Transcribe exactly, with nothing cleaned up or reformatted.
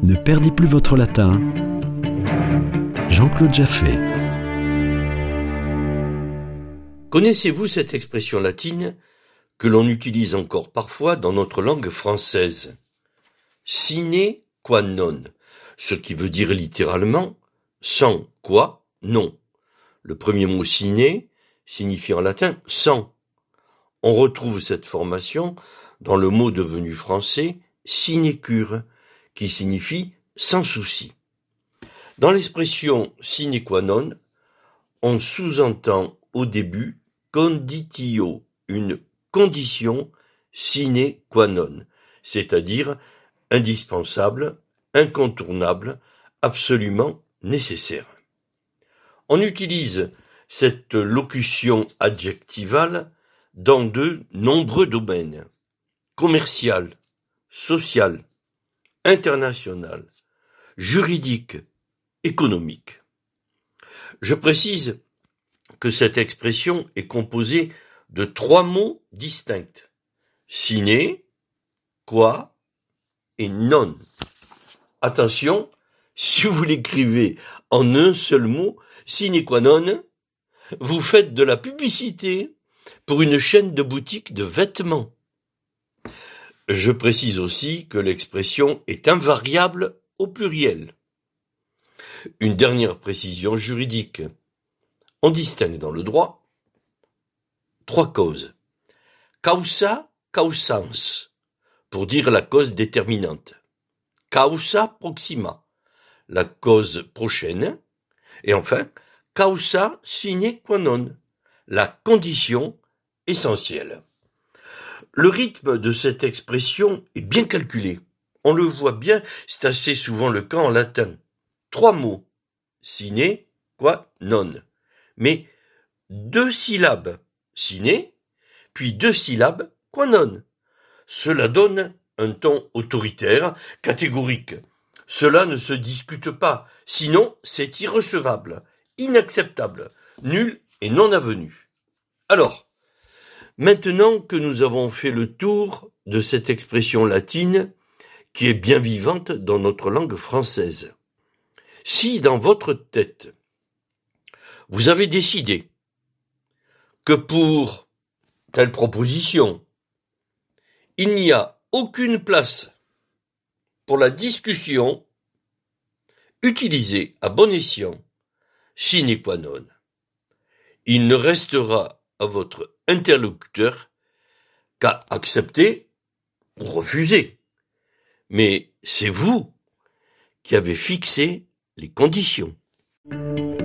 Ne perdez plus votre latin. Jean-Claude Jaffé. Connaissez-vous cette expression latine que l'on utilise encore parfois dans notre langue française? Sine qua non, ce qui veut dire littéralement sans quoi non. Le premier mot sine signifie en latin sans. On retrouve cette formation dans le mot devenu français sinécure, qui signifie sans souci. Dans l'expression sine qua non, on sous-entend au début conditio, une condition sine qua non, c'est-à-dire indispensable, incontournable, absolument nécessaire. On utilise cette locution adjectivale dans de nombreux domaines: commercial, social, international, juridique, économique. Je précise que cette expression est composée de trois mots distincts: sine, qua et non. Attention, si vous l'écrivez en un seul mot, sine qua non, vous faites de la publicité pour une chaîne de boutiques de vêtements. Je précise aussi que l'expression est invariable au pluriel. Une dernière précision juridique. On distingue dans le droit trois causes. Causa causans, pour dire la cause déterminante. Causa proxima, la cause prochaine. Et enfin, causa sine qua non, la condition essentielle. Le rythme de cette expression est bien calculé. On le voit bien, c'est assez souvent le cas en latin. Trois mots, sine qua non, mais deux syllabes, sine, puis deux syllabes, qua non. Cela donne un ton autoritaire, catégorique. Cela ne se discute pas, sinon c'est irrecevable, inacceptable, nul et non avenu. Alors, maintenant que nous avons fait le tour de cette expression latine, qui est bien vivante dans notre langue française, si dans votre tête, vous avez décidé que pour telle proposition, il n'y a aucune place pour la discussion, utilisez à bon escient sine qua non. Il ne restera à votre interlocuteur qu'à accepter ou refuser. Mais c'est vous qui avez fixé les conditions.